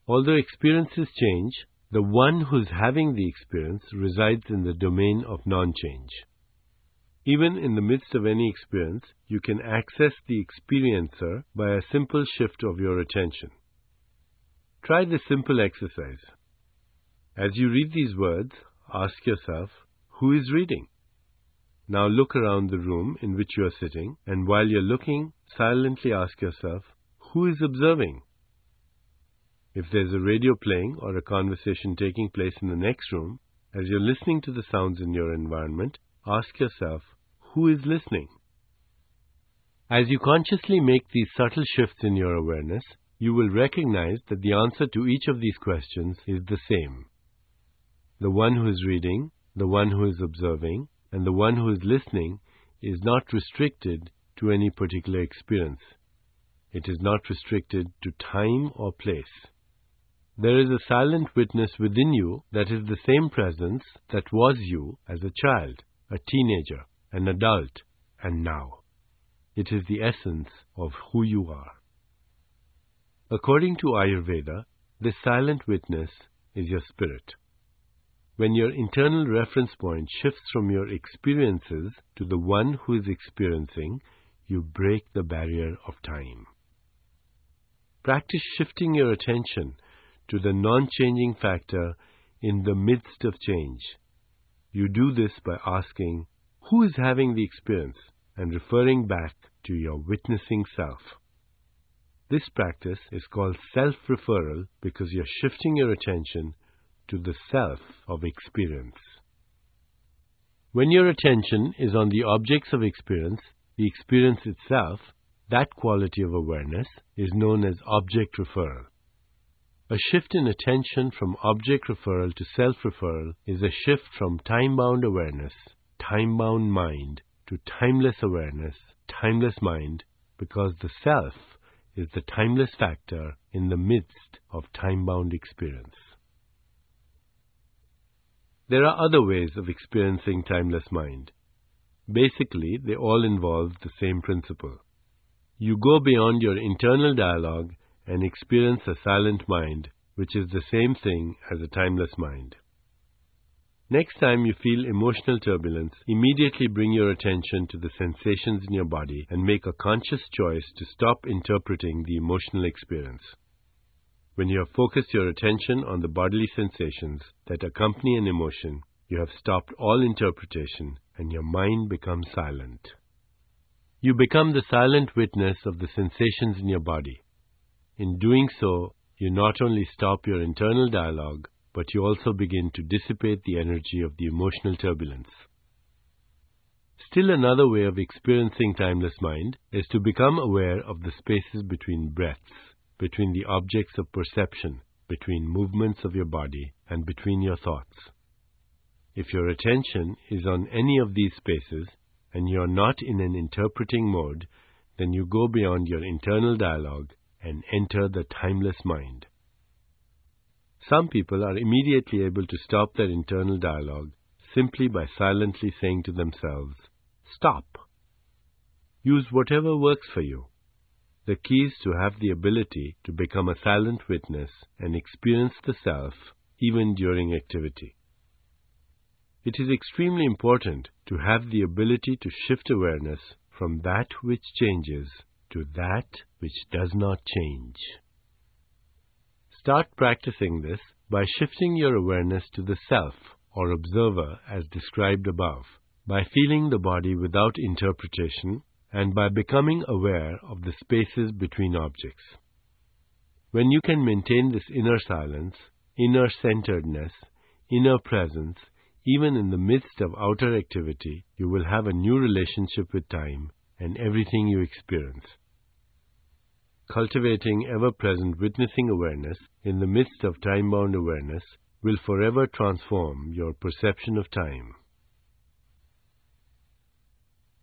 Although experiences change, the one who's having the experience resides in the domain of non-change. Even in the midst of any experience, you can access the experiencer by a simple shift of your attention. Try this simple exercise. As you read these words, ask yourself, who is reading? Now look around the room in which you are sitting, and while you're looking, silently ask yourself, who is observing? If there's a radio playing or a conversation taking place in the next room, as you're listening to the sounds in your environment, ask yourself, who is listening? As you consciously make these subtle shifts in your awareness, you will recognize that the answer to each of these questions is the same. The one who is reading, the one who is observing, and the one who is listening is not restricted to any particular experience. It is not restricted to time or place. There is a silent witness within you that is the same presence that was you as a child, a teenager, an adult, and now. It is the essence of who you are. According to Ayurveda, this silent witness is your spirit. When your internal reference point shifts from your experiences to the one who is experiencing, you break the barrier of time. Practice shifting your attention to the non-changing factor in the midst of change. You do this by asking, who is having the experience, and referring back to your witnessing self. This practice is called self-referral because you're shifting your attention to the self of experience. When your attention is on the objects of experience, the experience itself, that quality of awareness is known as object referral. A shift in attention from object referral to self-referral is a shift from time-bound awareness, time-bound mind, to timeless awareness, timeless mind, because the self is the timeless factor in the midst of time-bound experience. There are other ways of experiencing timeless mind. Basically, they all involve the same principle. You go beyond your internal dialogue and experience a silent mind, which is the same thing as a timeless mind. Next time you feel emotional turbulence, immediately bring your attention to the sensations in your body and make a conscious choice to stop interpreting the emotional experience. When you have focused your attention on the bodily sensations that accompany an emotion, you have stopped all interpretation and your mind becomes silent. You become the silent witness of the sensations in your body. In doing so, you not only stop your internal dialogue, but you also begin to dissipate the energy of the emotional turbulence. Still another way of experiencing timeless mind is to become aware of the spaces between breaths, between the objects of perception, between movements of your body, and between your thoughts. If your attention is on any of these spaces, and you are not in an interpreting mode, then you go beyond your internal dialogue and enter the timeless mind. Some people are immediately able to stop their internal dialogue simply by silently saying to themselves, "Stop." Use whatever works for you. The key is to have the ability to become a silent witness and experience the self even during activity. It is extremely important to have the ability to shift awareness from that which changes to that which does not change. Start practicing this by shifting your awareness to the self or observer as described above, by feeling the body without interpretation, and by becoming aware of the spaces between objects. When you can maintain this inner silence, inner centeredness, inner presence, even in the midst of outer activity, you will have a new relationship with time and everything you experience. Cultivating ever-present witnessing awareness in the midst of time-bound awareness will forever transform your perception of time.